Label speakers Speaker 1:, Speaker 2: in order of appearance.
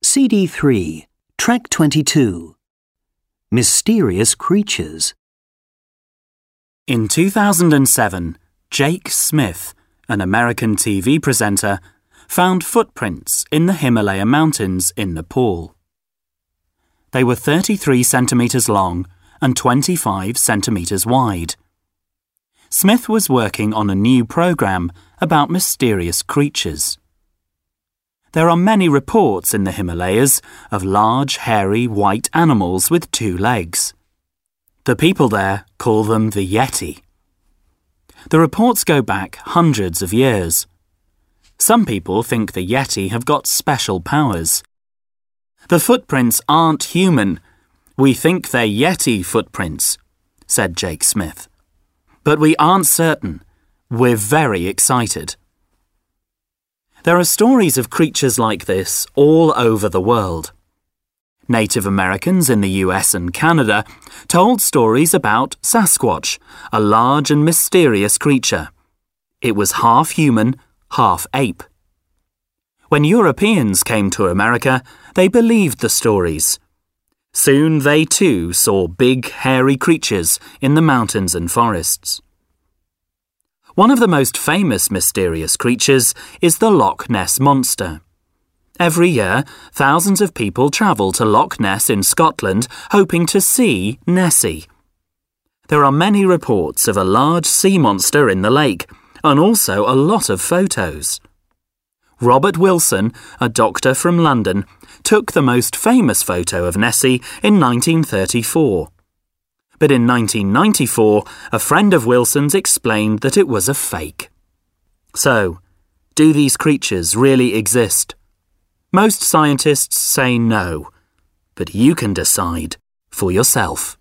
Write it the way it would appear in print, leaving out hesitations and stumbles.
Speaker 1: CD3, Track 22. Mysterious Creatures.
Speaker 2: In 2007, Jake Smith, an American TV presenter, found footprints in the Himalaya Mountains in Nepal. They were 33 centimeters long and 25 centimeters wide. Smith was working on a new program about mysterious creatures. There are many reports in the Himalayas of large, hairy, white animals with 2 legs. The people there call them the Yeti. The reports go back hundreds of years. Some people think the Yeti have got special powers. The footprints aren't human. We think they're Yeti footprints, said Jake Smith. But we aren't certain. We're very excited. There are stories of creatures like this all over the world. Native Americans in the US and Canada told stories about Sasquatch, a large and mysterious creature. It was half human, half ape. When Europeans came to America, they believed the stories. Soon they too saw big, hairy creatures in the mountains and forests. One of the most famous mysterious creatures is the Loch Ness Monster. Every year, thousands of people travel to Loch Ness in Scotland hoping to see Nessie. There are many reports of a large sea monster in the lake, and also a lot of photos. Robert Wilson, a doctor from London, took the most famous photo of Nessie in 1934. But in 1994, a friend of Wilson's explained that it was a fake. So, do these creatures really exist? Most scientists say no, but you can decide for yourself.